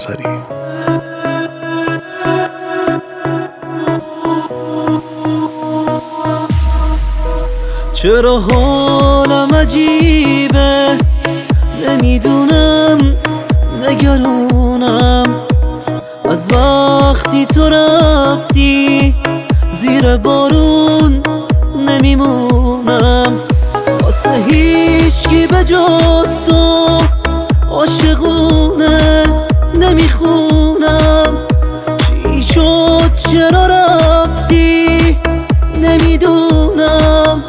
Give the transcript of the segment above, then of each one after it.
پارسری. چرا حالم عجیبه، نمیدونم نگرونم از وقتی تو رفتی، زیر بارون نمیمونم واسه هیچکی به جز تو، عاشقونه نمیخونم. چی شد چرا رفتی، نمیدونم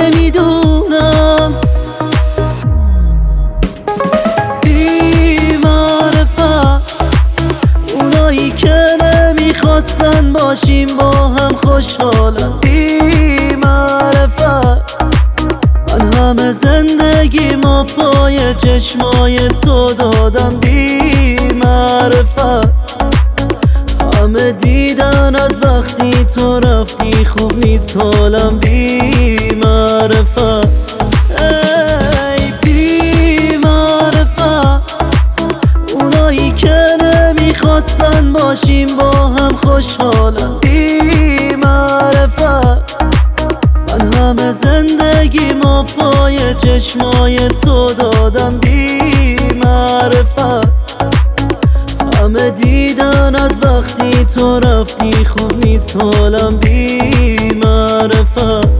بی معرفت اونایی که نمیخواستن باشیم با هم خوشحالم. بی معرفت من همه زندگیمو پای چشمای تو دادم. بی معرفت همه دیدن از وقتی تو رفتی خوب نیست حالم. بی معرفت ای بی معرفت اونایی که نمیخواستن باشیم با هم خوشحالم. بی معرفت من همه زندگیمو پای چشمای تو دادم. بی معرفت همه دیدن از وقتی تو رفتی خوب نیست حالم. بی معرفت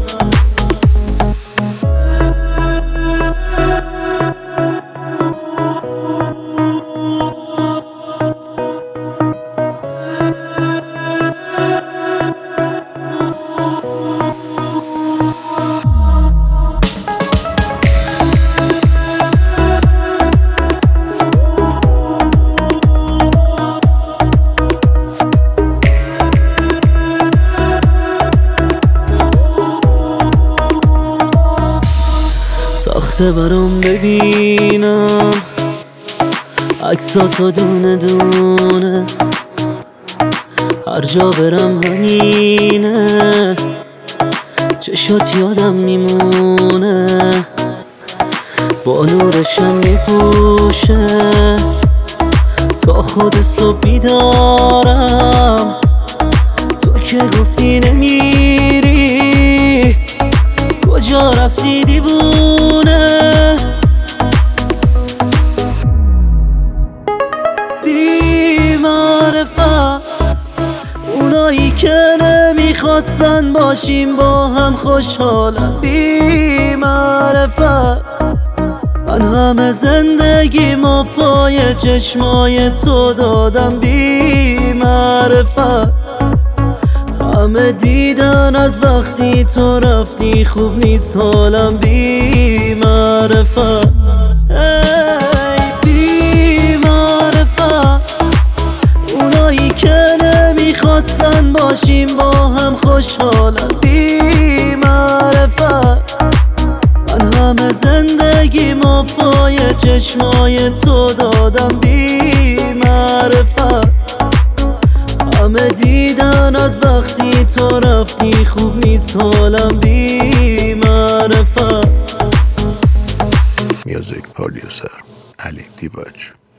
ساخته برام ببینم عکساتو دونه دونه، هر جا برم همینه، چشات یادم میمونه، با نورشم میپوشه تا خود صبح بیدارم. تو که گفتی نمیری، کجا رفتی دیوونه؟ بی معرفت اونایی که نمیخواستن باشیم با هم خوشحالم. بی معرفت من همه زندگیمو پای چشمای تو دادم. بی معرفت همه دیدن از وقتی تو رفتی خوب نیست حالم. بی معرفت ای بی معرفت اونایی که نمیخواستن باشیم با هم خوشحالم. بی معرفت من همه زندگیمو پای چشمای تو دادم. بی معرفت همه دیدن از وقتی تو رفتی خوب نیست حالم. بی معرفت. میوزیک پرودیوسر علی دیباج.